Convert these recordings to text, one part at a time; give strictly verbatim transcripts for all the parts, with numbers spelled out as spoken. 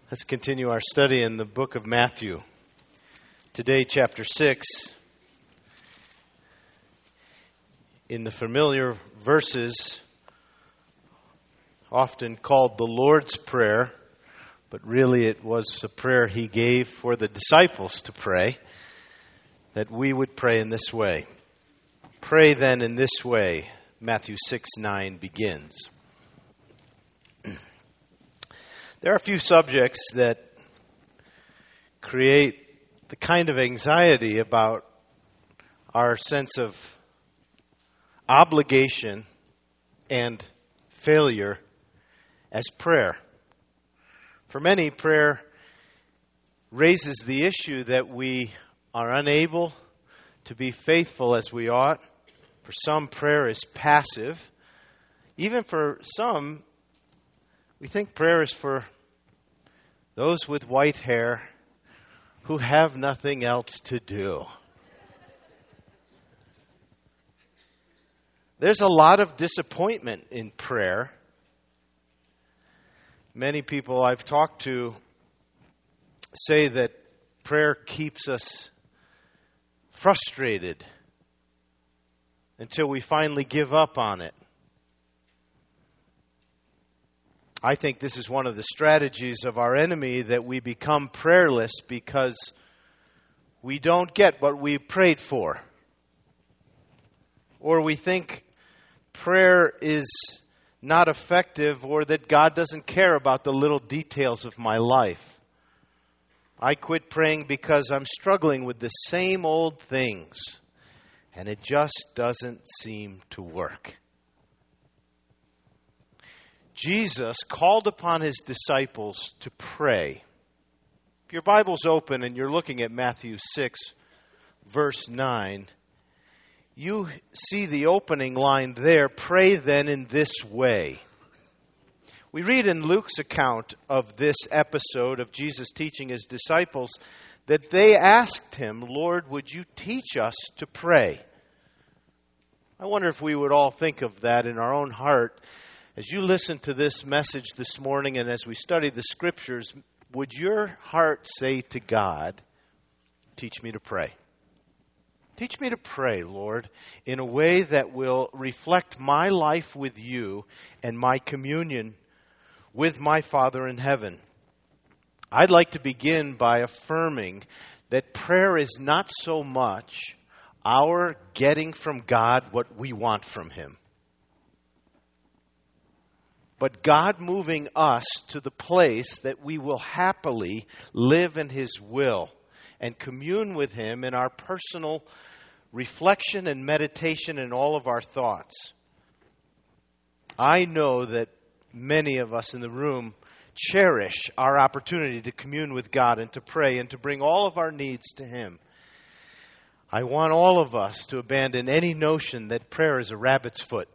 Let's continue our study in the book of Matthew. Today, chapter six, in the familiar verses, often called the Lord's Prayer, but really it was a prayer he gave for the disciples to pray, that we would pray in this way. Pray then in this way, Matthew six nine begins. There are a few subjects that create the kind of anxiety about our sense of obligation and failure as prayer. For many, prayer raises the issue that we are unable to be faithful as we ought. For some, prayer is passive. Even for some, we think prayer is for those with white hair who have nothing else to do. There's a lot of disappointment in prayer. Many people I've talked to say that prayer keeps us frustrated until we finally give up on it. I think this is one of the strategies of our enemy, that we become prayerless because we don't get what we prayed for. Or we think prayer is not effective, or that God doesn't care about the little details of my life. I quit praying because I'm struggling with the same old things, and it just doesn't seem to work. Jesus called upon his disciples to pray. If your Bible's open and you're looking at Matthew six, verse nine, you see the opening line there, pray then in this way. We read in Luke's account of this episode of Jesus teaching his disciples that they asked him, Lord, would you teach us to pray? I wonder if we would all think of that in our own heart. As you listen to this message this morning and as we study the Scriptures, would your heart say to God, teach me to pray? Teach me to pray, Lord, in a way that will reflect my life with you and my communion with my Father in heaven. I'd like to begin by affirming that prayer is not so much our getting from God what we want from Him, but God moving us to the place that we will happily live in His will and commune with Him in our personal reflection and meditation in all of our thoughts. I know that many of us in the room cherish our opportunity to commune with God and to pray and to bring all of our needs to Him. I want all of us to abandon any notion that prayer is a rabbit's foot,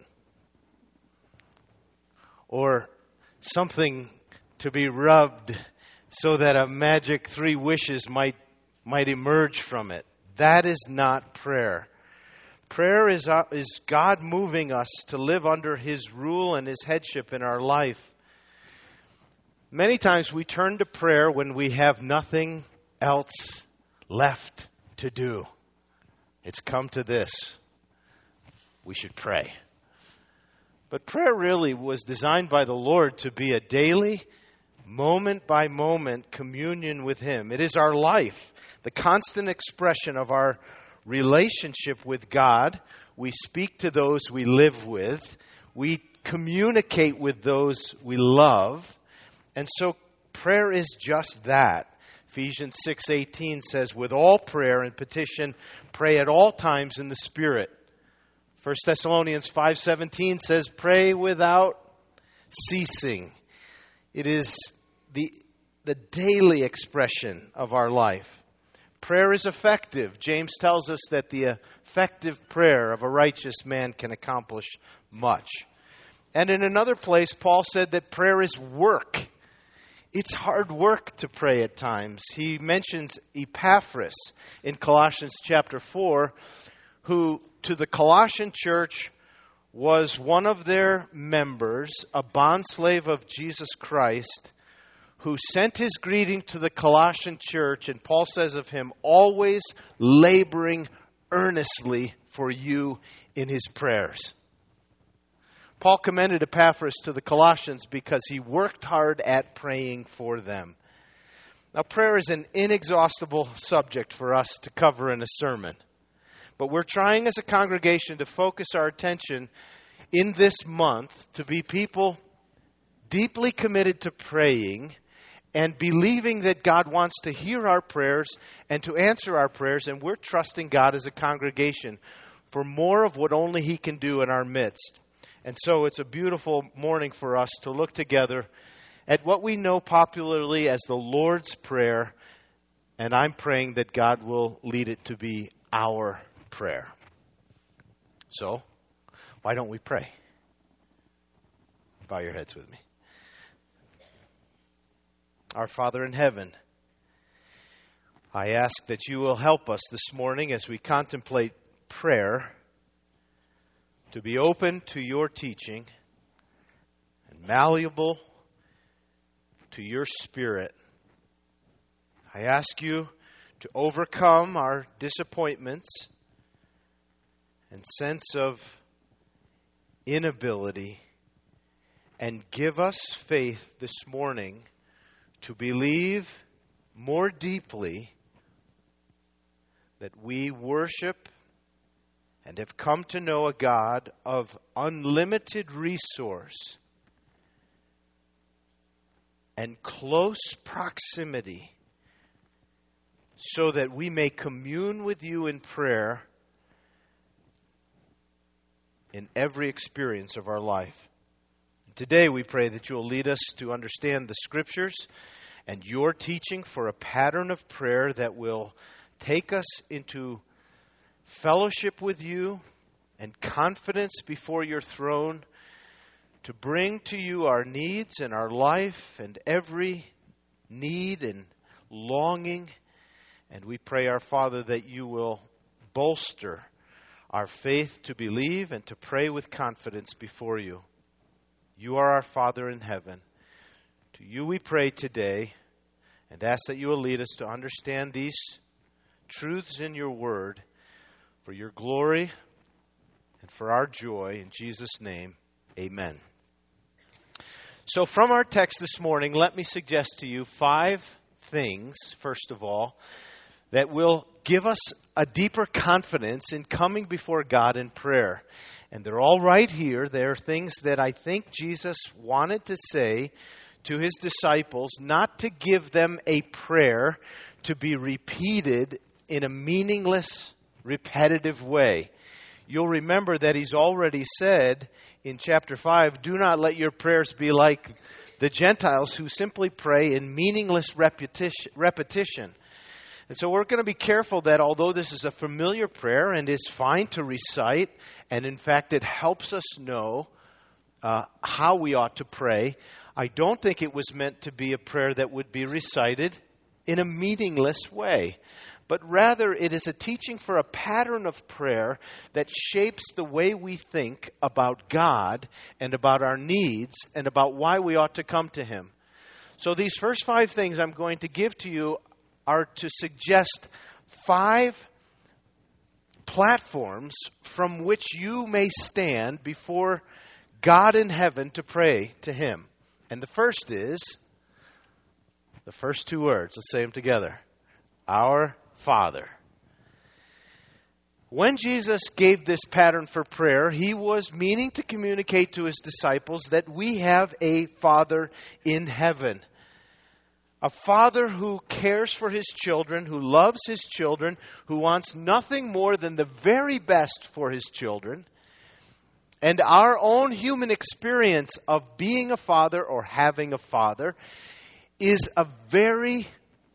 or something to be rubbed so that a magic three wishes might might emerge from it. That is not prayer. Prayer is, uh, is God moving us to live under His rule and His headship in our life. Many times we turn to prayer when we have nothing else left to do. It's come to this. We should pray. But prayer really was designed by the Lord to be a daily, moment-by-moment communion with Him. It is our life, the constant expression of our relationship with God. We speak to those we live with. We communicate with those we love. And so prayer is just that. Ephesians six eighteen says, with all prayer and petition, pray at all times in the Spirit. First Thessalonians five seventeen says, pray without ceasing. It is the, the daily expression of our life. Prayer is effective. James tells us that the effective prayer of a righteous man can accomplish much. And in another place, Paul said that prayer is work. It's hard work to pray at times. He mentions Epaphras in Colossians chapter four, who to the Colossian church was one of their members, a bondslave of Jesus Christ, who sent his greeting to the Colossian church, and Paul says of him, always laboring earnestly for you in his prayers. Paul commended Epaphras to the Colossians because he worked hard at praying for them. Now, prayer is an inexhaustible subject for us to cover in a sermon. But we're trying as a congregation to focus our attention in this month to be people deeply committed to praying and believing that God wants to hear our prayers and to answer our prayers. And we're trusting God as a congregation for more of what only He can do in our midst. And so it's a beautiful morning for us to look together at what we know popularly as the Lord's Prayer. And I'm praying that God will lead it to be our prayer. So, why don't we pray? Bow your heads with me. Our Father in heaven, I ask that you will help us this morning as we contemplate prayer to be open to your teaching and malleable to your Spirit. I ask you to overcome our disappointments and sense of inability and give us faith this morning to believe more deeply that we worship and have come to know a God of unlimited resource and close proximity so that we may commune with you in prayer in every experience of our life. Today we pray that you will lead us to understand the Scriptures and your teaching for a pattern of prayer that will take us into fellowship with you and confidence before your throne to bring to you our needs and our life and every need and longing. And we pray, our Father, that you will bolster our faith to believe and to pray with confidence before you. You are our Father in heaven. To you we pray today and ask that you will lead us to understand these truths in your word for your glory and for our joy. In Jesus' name, amen. So from our text this morning, let me suggest to you five things, first of all, that will give us a deeper confidence in coming before God in prayer. And they're all right here. They're things that I think Jesus wanted to say to his disciples, not to give them a prayer to be repeated in a meaningless, repetitive way. You'll remember that he's already said in chapter five, do not let your prayers be like the Gentiles who simply pray in meaningless repetition. repetition. And so we're going to be careful that although this is a familiar prayer and is fine to recite, and in fact it helps us know uh, how we ought to pray, I don't think it was meant to be a prayer that would be recited in a meaningless way. But rather it is a teaching for a pattern of prayer that shapes the way we think about God and about our needs and about why we ought to come to Him. So these first five things I'm going to give to you are to suggest five platforms from which you may stand before God in heaven to pray to Him. And the first is, the first two words, let's say them together. Our Father. When Jesus gave this pattern for prayer, He was meaning to communicate to His disciples that we have a Father in heaven. A Father who cares for His children, who loves His children, who wants nothing more than the very best for His children. And our own human experience of being a father or having a father is a very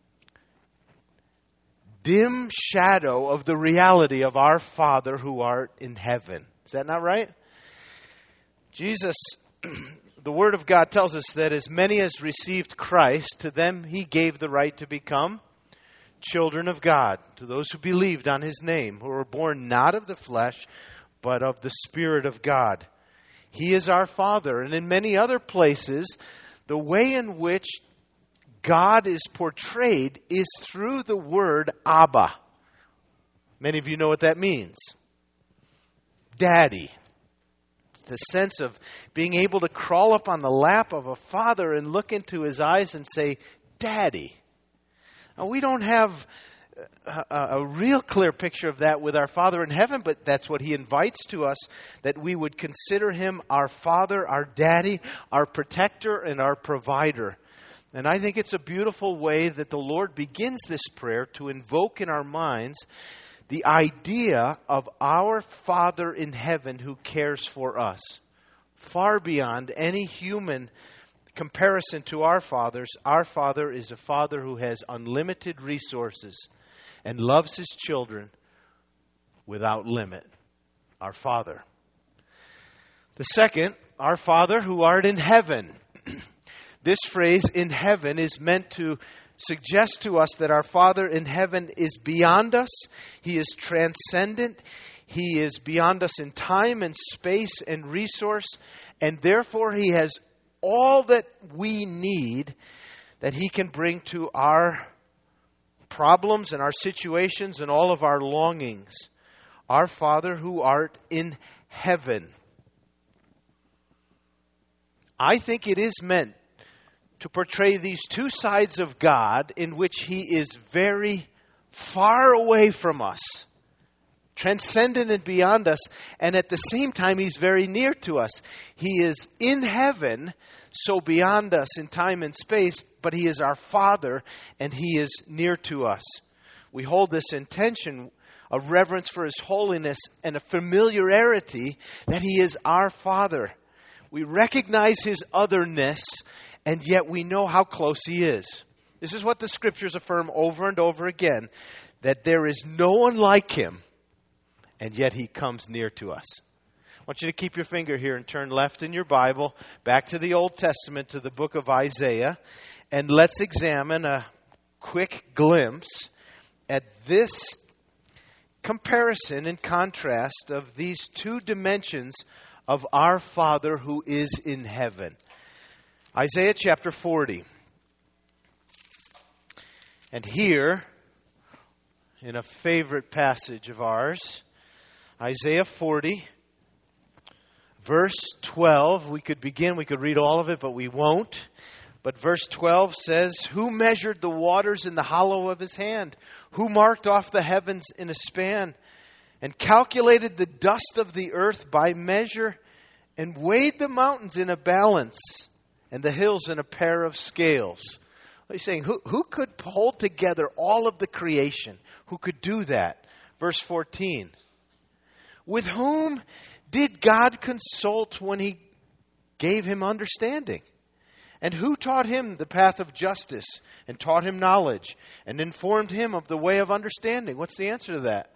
dim shadow of the reality of our Father who art in heaven. Is that not right? Jesus, the Word of God tells us that as many as received Christ, to them He gave the right to become children of God, to those who believed on His name, who were born not of the flesh, but of the Spirit of God. He is our Father. And in many other places, the way in which God is portrayed is through the word Abba. Many of you know what that means. Daddy. The sense of being able to crawl up on the lap of a father and look into his eyes and say, Daddy. Now, we don't have a, a real clear picture of that with our Father in heaven, but that's what He invites to us, that we would consider Him our Father, our Daddy, our protector, and our provider. And I think it's a beautiful way that the Lord begins this prayer to invoke in our minds the idea of our Father in heaven who cares for us, far beyond any human comparison to our fathers. Our Father is a Father who has unlimited resources and loves His children without limit. Our Father. The second, our Father who art in heaven. This phrase, in heaven, is meant to suggest to us that our Father in heaven is beyond us. He is transcendent. He is beyond us in time and space and resource. And therefore, He has all that we need that He can bring to our problems and our situations and all of our longings. Our Father who art in heaven. I think it is meant to portray these two sides of God in which He is very far away from us, transcendent and beyond us, and at the same time He's very near to us. He is in heaven, so beyond us in time and space, but He is our Father and He is near to us. We hold this in tension of reverence for His holiness and a familiarity that He is our Father. We recognize His otherness, and yet we know how close He is. This is what the Scriptures affirm over and over again, that there is no one like Him, and yet He comes near to us. I want you to keep your finger here and turn left in your Bible, back to the Old Testament, to the book of Isaiah, and let's examine a quick glimpse at this comparison and contrast of these two dimensions of our Father who is in heaven. Isaiah chapter forty. And here, in a favorite passage of ours, Isaiah forty, verse twelve. We could begin, we could read all of it, but we won't. But verse twelve says, "Who measured the waters in the hollow of His hand? Who marked off the heavens in a span? And calculated the dust of the earth by measure, and weighed the mountains in a balance, and the hills in a pair of scales." What he's saying, who, who could hold together all of the creation? Who could do that? Verse fourteen. "With whom did God consult when He gave him understanding? And who taught him the path of justice, and taught him knowledge, and informed him of the way of understanding?" What's the answer to that?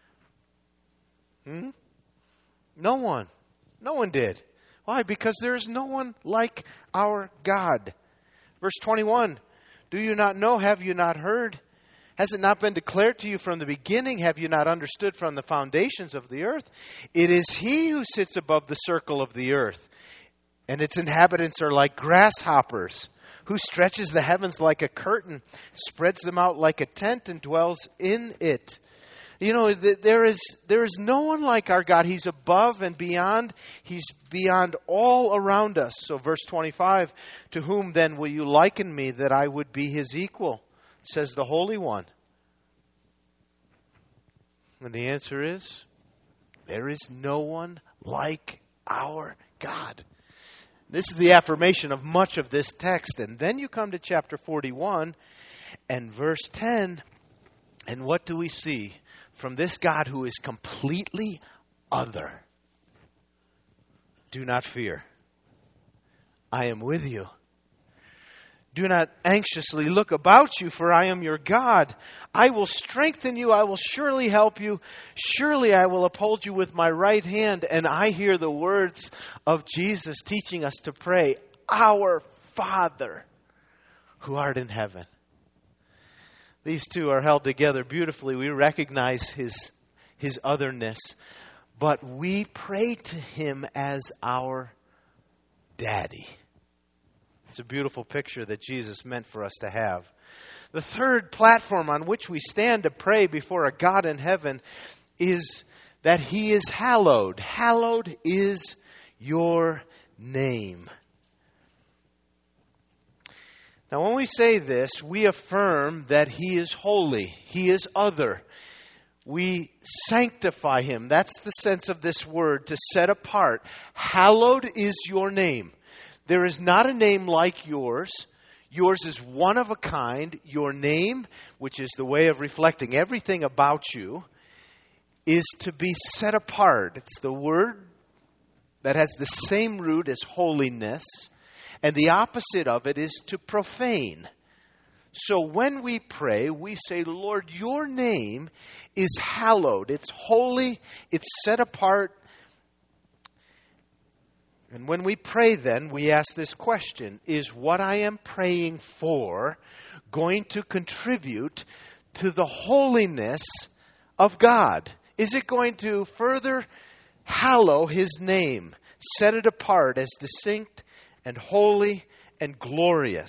Hmm? No one. No one did. Why? Because there is no one like our God. Verse twenty-one, "Do you not know? Have you not heard? Has it not been declared to you from the beginning? Have you not understood from the foundations of the earth? It is He who sits above the circle of the earth, and its inhabitants are like grasshoppers, who stretches the heavens like a curtain, spreads them out like a tent, and dwells in it." You know, there is there is no one like our God. He's above and beyond. He's beyond all around us. So verse twenty-five, "To whom then will you liken me that I would be His equal? Says the Holy One." And the answer is, there is no one like our God. This is the affirmation of much of this text. And then you come to chapter forty-one and verse ten. And what do we see from this God who is completely other? "Do not fear. I am with you. Do not anxiously look about you, for I am your God. I will strengthen you. I will surely help you. Surely I will uphold you with my right hand." And I hear the words of Jesus teaching us to pray, "Our Father who art in heaven." These two are held together beautifully. We recognize His, His otherness, but we pray to Him as our Daddy. It's a beautiful picture that Jesus meant for us to have. The third platform on which we stand to pray before a God in heaven is that He is hallowed. Hallowed is your name. Now, when we say this, we affirm that He is holy. He is other. We sanctify Him. That's the sense of this word, to set apart. Hallowed is your name. There is not a name like yours. Yours is one of a kind. Your name, which is the way of reflecting everything about you, is to be set apart. It's the word that has the same root as holiness, and the opposite of it is to profane. So when we pray, we say, Lord, your name is hallowed. It's holy. It's set apart. And when we pray then, we ask this question: is what I am praying for going to contribute to the holiness of God? Is it going to further hallow His name, set it apart as distinct and holy and glorious?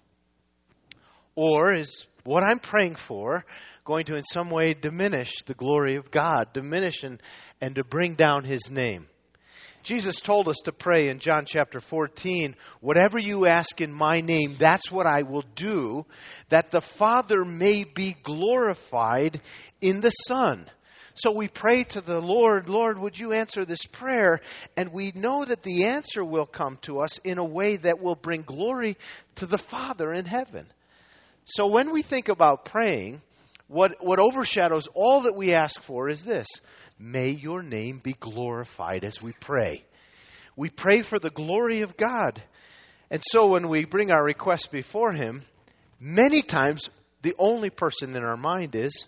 Or is what I'm praying for going to in some way diminish the glory of God, diminish and, and to bring down His name? Jesus told us to pray in John chapter fourteen, whatever you ask in my name, that's what I will do, that the Father may be glorified in the Son. So we pray to the Lord, Lord, would you answer this prayer? And we know that the answer will come to us in a way that will bring glory to the Father in heaven. So when we think about praying, what, what overshadows all that we ask for is this: may your name be glorified as we pray. We pray for the glory of God. And so when we bring our requests before Him, many times the only person in our mind is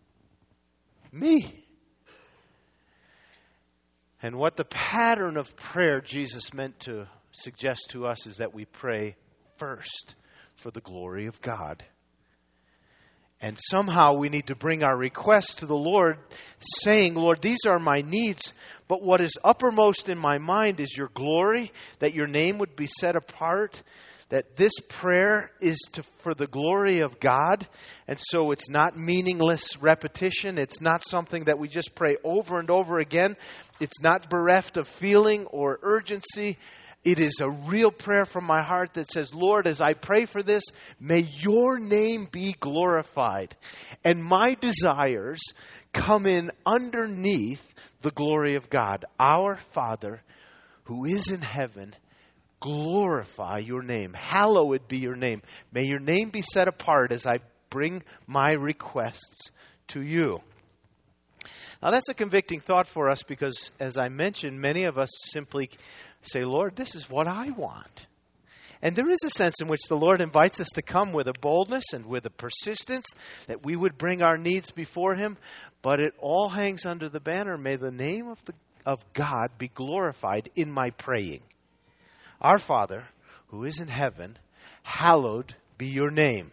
me. And what the pattern of prayer Jesus meant to suggest to us is that we pray first for the glory of God. And somehow we need to bring our requests to the Lord, saying, Lord, these are my needs, but what is uppermost in my mind is your glory, that your name would be set apart, that this prayer is to, for the glory of God. And so it's not meaningless repetition. It's not something that we just pray over and over again. It's not bereft of feeling or urgency. It is a real prayer from my heart that says, Lord, as I pray for this, may your name be glorified. And my desires come in underneath the glory of God. Our Father, who is in heaven, glorify your name. Hallowed be your name. May your name be set apart as I bring my requests to you. Now that's a convicting thought for us because, as I mentioned, many of us simply say, Lord, this is what I want. And there is a sense in which the Lord invites us to come with a boldness and with a persistence that we would bring our needs before Him. But it all hangs under the banner, may the name of, the, of God be glorified in my praying. Our Father, who is in heaven, hallowed be your name.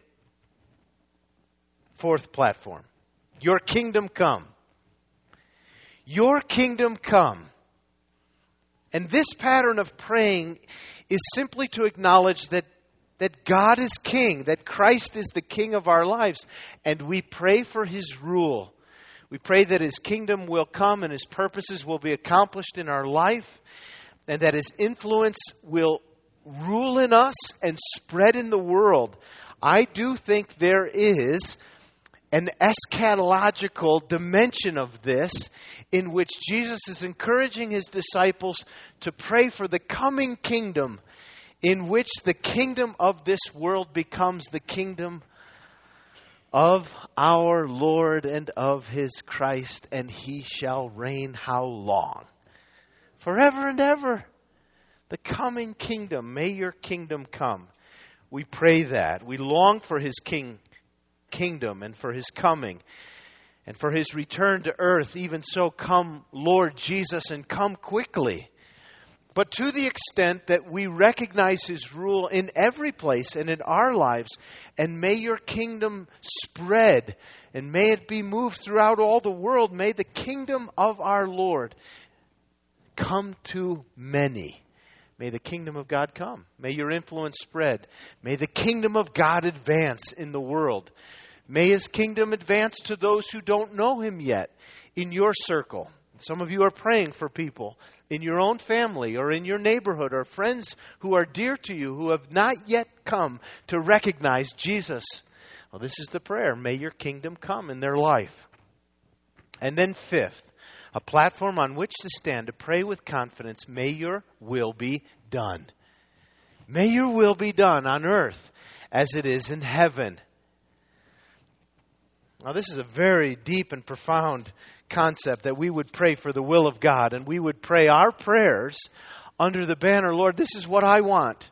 Fourth platform, your kingdom come. Your kingdom come. And this pattern of praying is simply to acknowledge that, that God is King, that Christ is the King of our lives, and we pray for His rule. We pray that His kingdom will come and His purposes will be accomplished in our life, and that His influence will rule in us and spread in the world. I do think there is an eschatological dimension of this in which Jesus is encouraging His disciples to pray for the coming kingdom, in which the kingdom of this world becomes the kingdom of our Lord and of His Christ, and He shall reign how long? Forever and ever. The coming kingdom. May your kingdom come. We pray that. We long for His king, kingdom and for His coming and for His return to earth. Even so, come, Lord Jesus, and come quickly. But to the extent that we recognize His rule in every place and in our lives, and may your kingdom spread, and may it be moved throughout all the world, may the kingdom of our Lord come to many. May the kingdom of God come. May your influence spread. May the kingdom of God advance in the world. May His kingdom advance to those who don't know Him yet in your circle. Some of you are praying for people in your own family or in your neighborhood or friends who are dear to you who have not yet come to recognize Jesus. Well, this is the prayer. May your kingdom come in their life. And then fifth, a platform on which to stand to pray with confidence. May your will be done. May your will be done on earth as it is in heaven. Now, this is a very deep and profound concept, that we would pray for the will of God, and we would pray our prayers under the banner, Lord, this is what I want,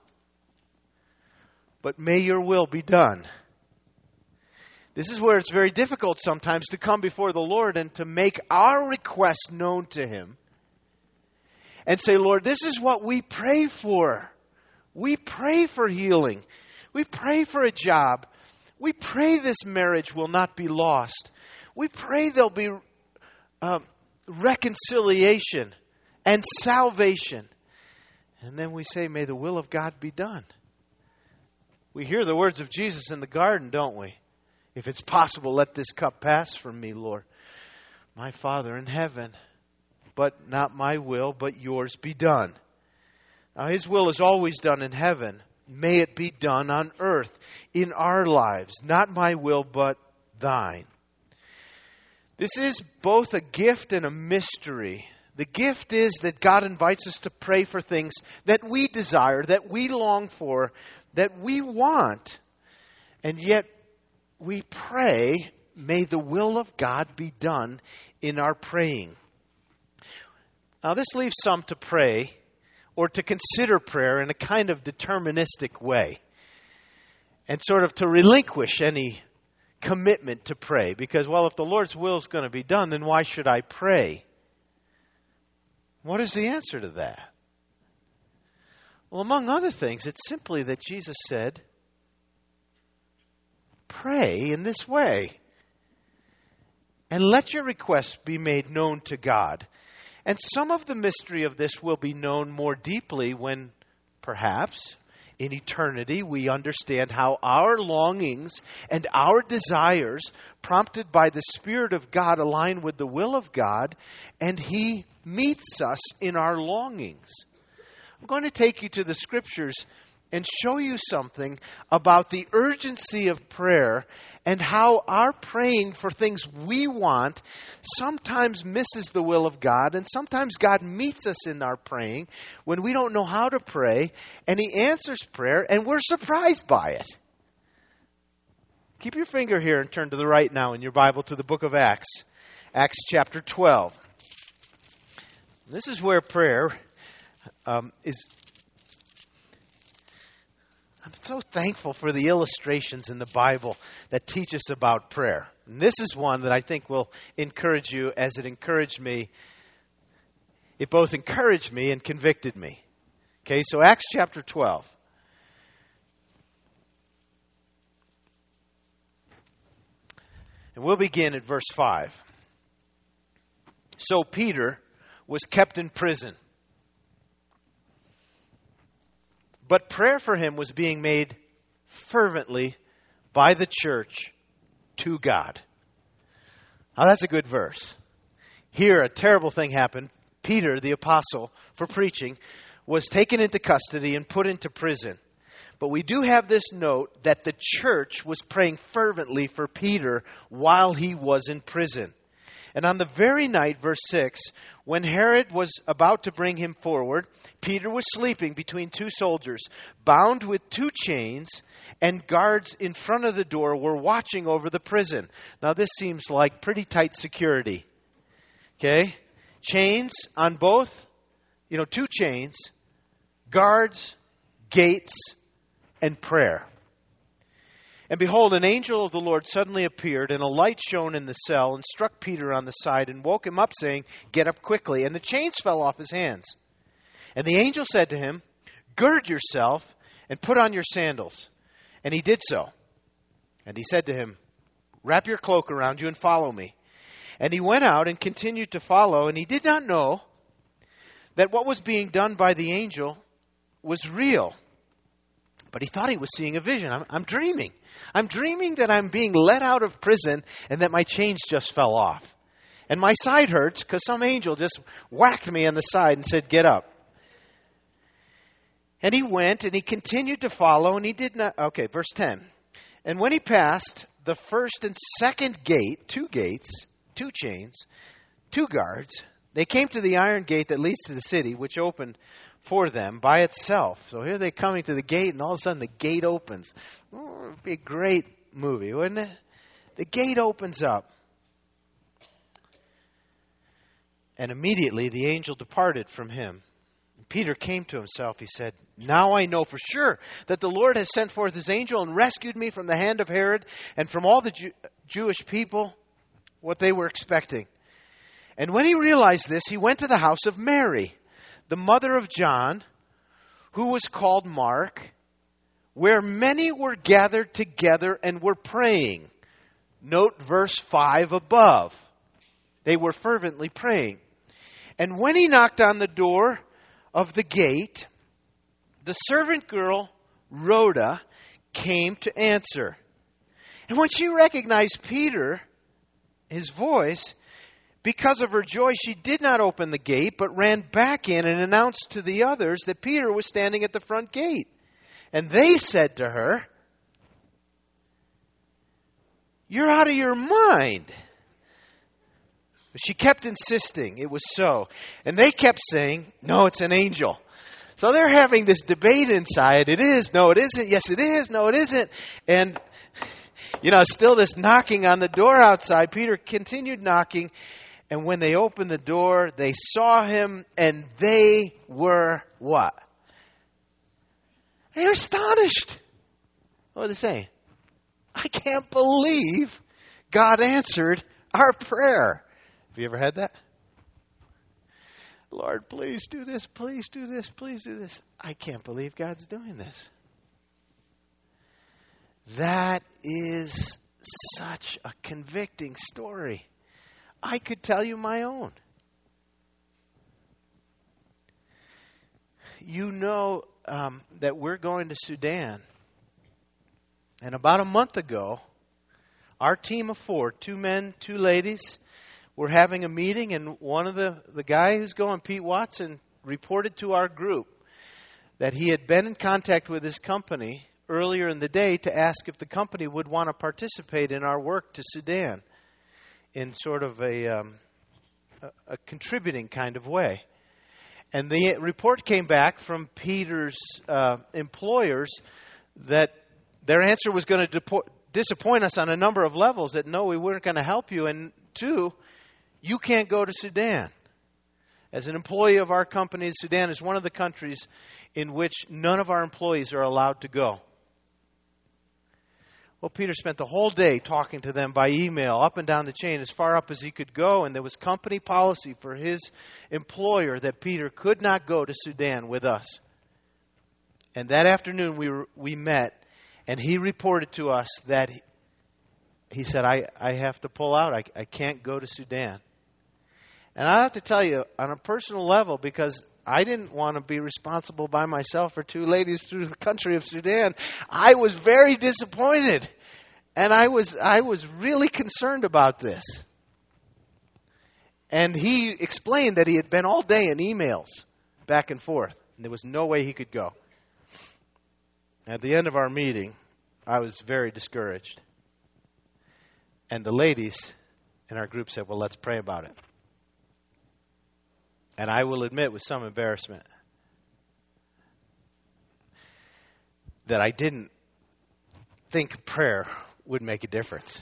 but may your will be done. This is where it's very difficult sometimes to come before the Lord and to make our request known to Him and say, Lord, this is what we pray for. We pray for healing. We pray for a job. We pray this marriage will not be lost. We pray there'll be uh, reconciliation and salvation. And then we say, may the will of God be done. We hear the words of Jesus in the garden, don't we? If it's possible, let this cup pass from me, Lord. My Father in heaven, but not my will, but yours be done. Now, His will is always done in heaven. May it be done on earth in our lives. Not my will, but thine. This is both a gift and a mystery. The gift is that God invites us to pray for things that we desire, that we long for, that we want. And yet we pray, may the will of God be done in our praying. Now, this leaves some to pray or to consider prayer in a kind of deterministic way and sort of to relinquish any commitment to pray. Because, well, if the Lord's will is going to be done, then why should I pray? What is the answer to that? Well, among other things, it's simply that Jesus said, pray in this way, and let your requests be made known to God. And some of the mystery of this will be known more deeply when, perhaps, in eternity, we understand how our longings and our desires, prompted by the Spirit of God, align with the will of God, and He meets us in our longings. I'm going to take you to the Scriptures and show you something about the urgency of prayer and how our praying for things we want sometimes misses the will of God, and sometimes God meets us in our praying when we don't know how to pray, and He answers prayer and we're surprised by it. Keep your finger here and turn to the right now in your Bible to the book of Acts, Acts chapter twelve. This is where prayer um, is. I'm so thankful for the illustrations in the Bible that teach us about prayer. And this is one that I think will encourage you as it encouraged me. It both encouraged me and convicted me. Okay, so Acts chapter twelve. And we'll begin at verse five. So Peter was kept in prison, but prayer for him was being made fervently by the church to God. Now that's a good verse. Here, a terrible thing happened. Peter, the apostle, for preaching, was taken into custody and put into prison. But we do have this note that the church was praying fervently for Peter while he was in prison. And on the very night, verse six, when Herod was about to bring him forward, Peter was sleeping between two soldiers, bound with two chains, and guards in front of the door were watching over the prison. Now this seems like pretty tight security. Okay? Chains on both, you know, two chains, guards, gates, and prayer. And behold, an angel of the Lord suddenly appeared, and a light shone in the cell, and struck Peter on the side, and woke him up, saying, "Get up quickly." And the chains fell off his hands. And the angel said to him, "Gird yourself, and put on your sandals." And he did so. And he said to him, "Wrap your cloak around you, and follow me." And he went out and continued to follow, and he did not know that what was being done by the angel was real. But he thought he was seeing a vision. I'm, I'm dreaming. I'm dreaming that I'm being let out of prison and that my chains just fell off. And my side hurts because some angel just whacked me on the side and said, get up. And he went and he continued to follow and he did not. Okay, verse ten. And when he passed the first and second gate, two gates, two chains, two guards, they came to the iron gate that leads to the city, which opened for them by itself. So here they're coming to the gate, and all of a sudden the gate opens. Oh, it would be a great movie, wouldn't it? The gate opens up. And immediately the angel departed from him. And Peter came to himself. He said, now I know for sure that the Lord has sent forth his angel and rescued me from the hand of Herod and from all the Jew- Jewish people, what they were expecting. And when he realized this, he went to the house of Mary, the mother of John, who was called Mark, where many were gathered together and were praying. Note verse five above. They were fervently praying. And when he knocked on the door of the gate, the servant girl, Rhoda, came to answer. And when she recognized Peter, his voice, because of her joy, she did not open the gate, but ran back in and announced to the others that Peter was standing at the front gate. And they said to her, you're out of your mind. But she kept insisting it was so. And they kept saying, no, it's an angel. So they're having this debate inside. It is, no, it isn't. Yes, it is. No, it isn't. And, you know, still this knocking on the door outside. Peter continued knocking. And when they opened the door, they saw him, and they were what? They were astonished. What were they saying? I can't believe God answered our prayer. Have you ever had that? Lord, please do this, please do this, please do this. I can't believe God's doing this. That is such a convicting story. I could tell you my own. You know um, that we're going to Sudan. And about a month ago, our team of four, two men, two ladies, were having a meeting. And one of the, the guy who's going, Pete Watson, reported to our group that he had been in contact with his company earlier in the day to ask if the company would want to participate in our work to Sudan in sort of a, um, a, a contributing kind of way. And the report came back from Peter's uh, employers that their answer was going to depo- disappoint us on a number of levels, that no, we weren't going to help you. And two, you can't go to Sudan. As an employee of our company, Sudan is one of the countries in which none of our employees are allowed to go. Well, Peter spent the whole day talking to them by email, up and down the chain, as far up as he could go. And there was company policy for his employer that Peter could not go to Sudan with us. And that afternoon we were, we met, and he reported to us that he, he said, I, I have to pull out. I, I can't go to Sudan. And I have to tell you, on a personal level, because I didn't want to be responsible by myself for two ladies through the country of Sudan, I was very disappointed. And I was I was really concerned about this. And he explained that he had been all day in emails back and forth. And there was no way he could go. At the end of our meeting, I was very discouraged. And the ladies in our group said, well, let's pray about it. And I will admit with some embarrassment that I didn't think prayer would make a difference.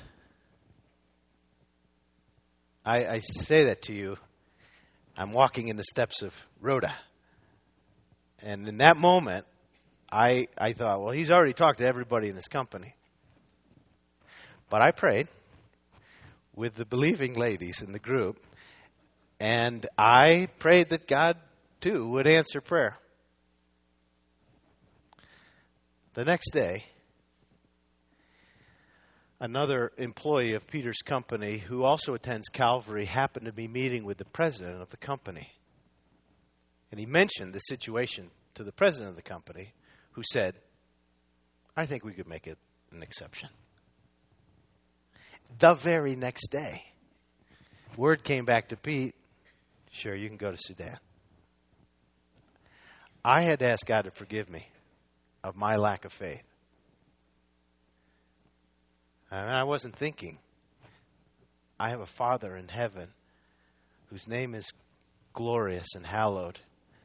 I, I say that to you. I'm walking in the steps of Rhoda. And in that moment, I, I thought, well, he's already talked to everybody in his company. But I prayed with the believing ladies in the group. And I prayed that God, too, would answer prayer. The next day, another employee of Peter's company who also attends Calvary happened to be meeting with the president of the company. And he mentioned the situation to the president of the company, who said, I think we could make it an exception. The very next day, word came back to Pete, sure, you can go to Sudan. I had to ask God to forgive me of my lack of faith. And I wasn't thinking. I have a Father in heaven whose name is glorious and hallowed,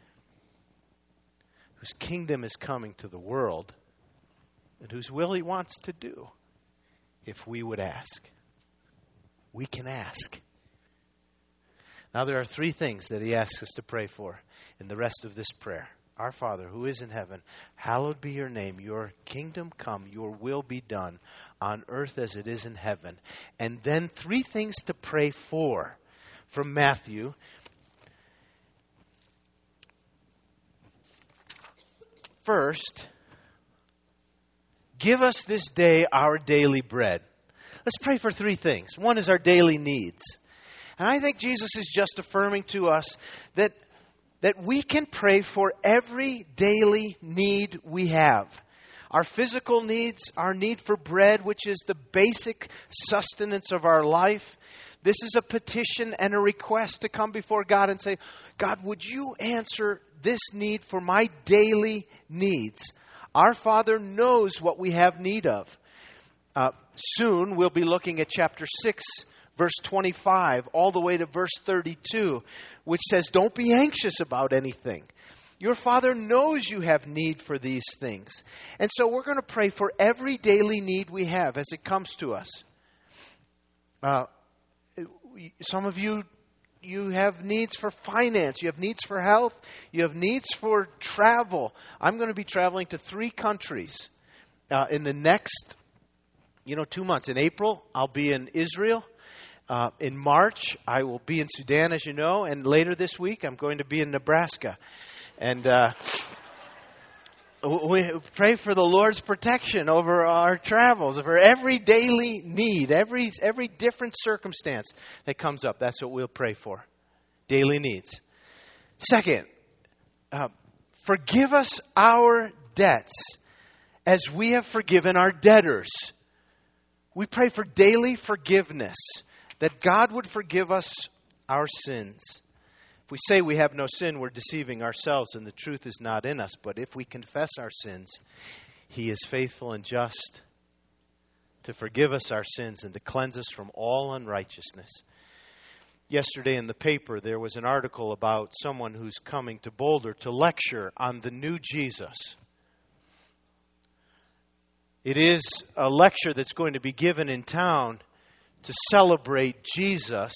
whose kingdom is coming to the world, and whose will He wants to do if we would ask. We can ask. Now there are three things that He asks us to pray for in the rest of this prayer. Our Father, who is in heaven, hallowed be your name. Your kingdom come, your will be done on earth as it is in heaven. And then three things to pray for from Matthew. First, give us this day our daily bread. Let's pray for three things. One is our daily needs. And I think Jesus is just affirming to us that, that we can pray for every daily need we have. Our physical needs, our need for bread, which is the basic sustenance of our life. This is a petition and a request to come before God and say, God, would you answer this need for my daily needs? Our Father knows what we have need of. Uh, soon we'll be looking at chapter six, verse twenty-five, all the way to verse thirty-two, which says, don't be anxious about anything. Your Father knows you have need for these things. And so we're going to pray for every daily need we have as it comes to us. Uh, some of you, you have needs for finance. You have needs for health. You have needs for travel. I'm going to be traveling to three countries uh, in the next, you know, two months. In April, I'll be in Israel. Uh, in March, I will be in Sudan, as you know. And later this week, I'm going to be in Nebraska. And uh, we pray for the Lord's protection over our travels, over every daily need, every every different circumstance that comes up. That's what we'll pray for. Daily needs. Second, uh, forgive us our debts as we have forgiven our debtors. We pray for daily forgiveness, that God would forgive us our sins. If we say we have no sin, we're deceiving ourselves and the truth is not in us. But if we confess our sins, He is faithful and just to forgive us our sins and to cleanse us from all unrighteousness. Yesterday in the paper, there was an article about someone who's coming to Boulder to lecture on the new Jesus. It is a lecture that's going to be given in town to celebrate Jesus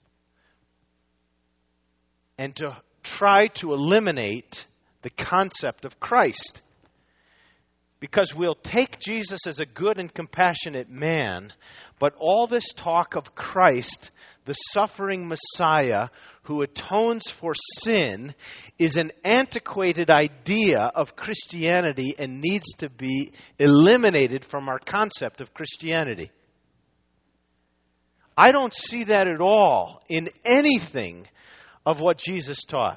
and to try to eliminate the concept of Christ. Because we'll take Jesus as a good and compassionate man, but all this talk of Christ, the suffering Messiah who atones for sin, is an antiquated idea of Christianity and needs to be eliminated from our concept of Christianity. I don't see that at all in anything of what Jesus taught.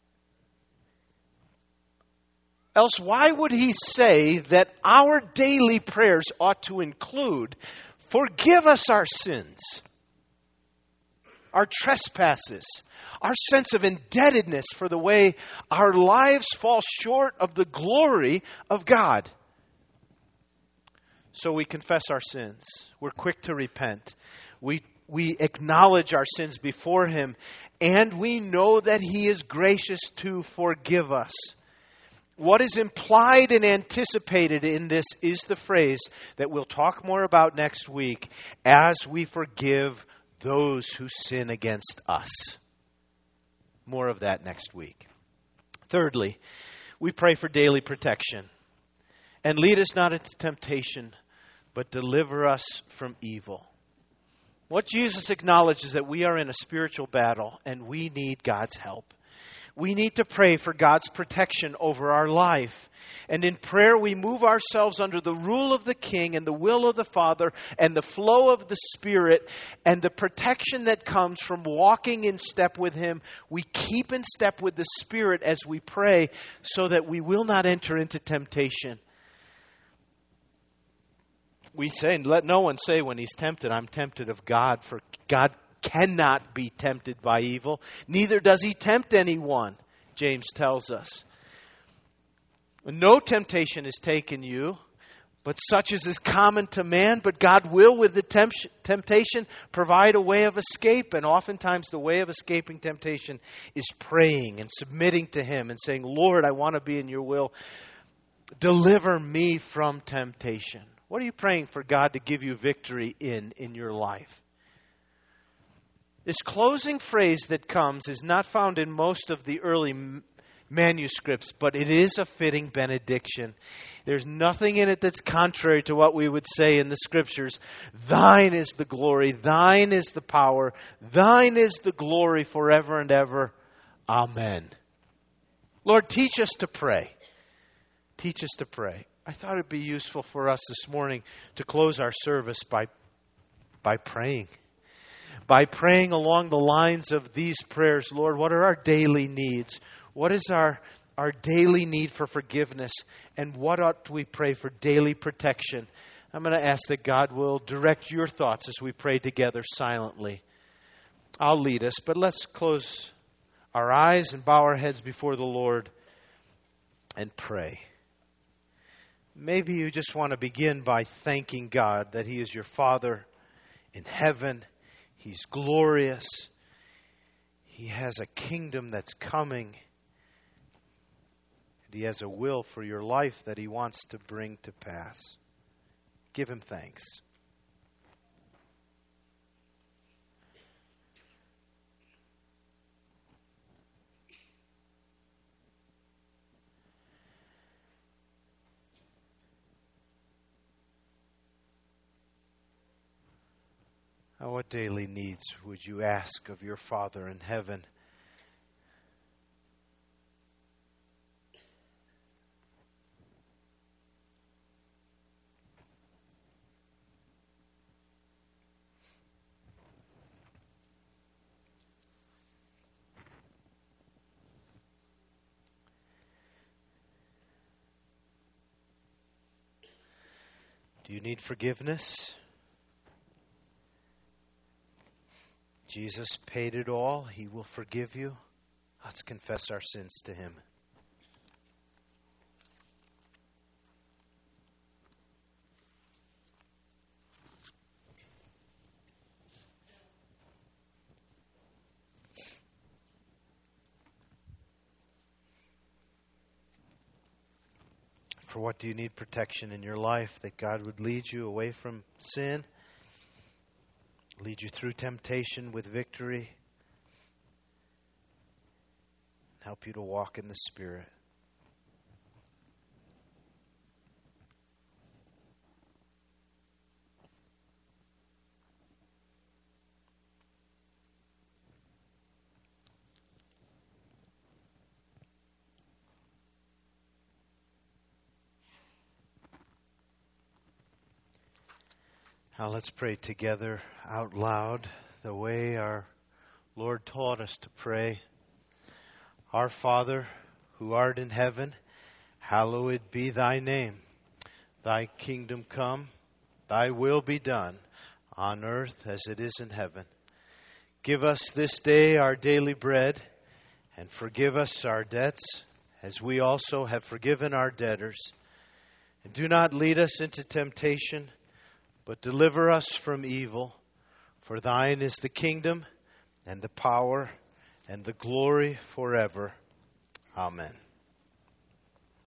Else, why would He say that our daily prayers ought to include, forgive us our sins, our trespasses, our sense of indebtedness for the way our lives fall short of the glory of God? So we confess our sins. We're quick to repent. We we acknowledge our sins before Him, and we know that He is gracious to forgive us. What is implied and anticipated in this is the phrase that we'll talk more about next week, as we forgive those who sin against us. More of that next week. Thirdly, we pray for daily protection. And lead us not into temptation, but deliver us from evil. What Jesus acknowledges is that we are in a spiritual battle and we need God's help. We need to pray for God's protection over our life. And in prayer, we move ourselves under the rule of the King and the will of the Father and the flow of the Spirit and the protection that comes from walking in step with Him. We keep in step with the Spirit as we pray so that we will not enter into temptation. We say, let no one say when he's tempted, I'm tempted of God, for God cannot be tempted by evil. Neither does He tempt anyone, James tells us. No temptation has taken you, but such as is common to man. But God will, with the temp- temptation, provide a way of escape. And oftentimes the way of escaping temptation is praying and submitting to Him and saying, Lord, I want to be in your will. Deliver me from temptation. What are you praying for God to give you victory in, in your life? This closing phrase that comes is not found in most of the early manuscripts, but it is a fitting benediction. There's nothing in it that's contrary to what we would say in the Scriptures. Thine is the glory, thine is the power, thine is the glory forever and ever. Amen. Lord, teach us to pray. Teach us to pray. I thought it'd be useful for us this morning to close our service by, by praying. By praying along the lines of these prayers. Lord, what are our daily needs? What is our, our daily need for forgiveness? And what ought we pray for daily protection? I'm going to ask that God will direct your thoughts as we pray together silently. I'll lead us, but let's close our eyes and bow our heads before the Lord and pray. Maybe you just want to begin by thanking God that He is your Father in heaven. He's glorious. He has a kingdom that's coming. And He has a will for your life that He wants to bring to pass. Give Him thanks. Now, what daily needs would you ask of your Father in heaven? Do you need forgiveness? Jesus paid it all. He will forgive you. Let's confess our sins to Him. For what do you need protection in your life? That God would lead you away from sin, lead you through temptation with victory, help you to walk in the Spirit. Now let's pray together out loud the way our Lord taught us to pray. Our Father, who art in heaven, hallowed be thy name. Thy kingdom come, thy will be done, on earth as it is in heaven. Give us this day our daily bread, and forgive us our debts, as we also have forgiven our debtors. And do not lead us into temptation, but deliver us from evil. For thine is the kingdom, and the power, and the glory forever. Amen.